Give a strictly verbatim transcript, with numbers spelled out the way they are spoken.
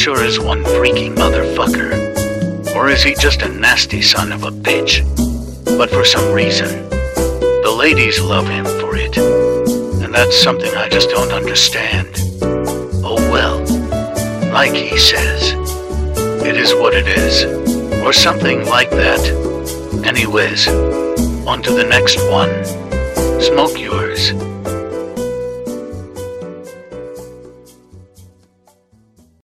sure is one freaking motherfucker. Or is he just a nasty son of a bitch? But for some reason, the ladies love him for it. And that's something I just don't understand. Oh well, like he says, it is what it is. Or something like that. Anyways, on to the next one. Smoke yours.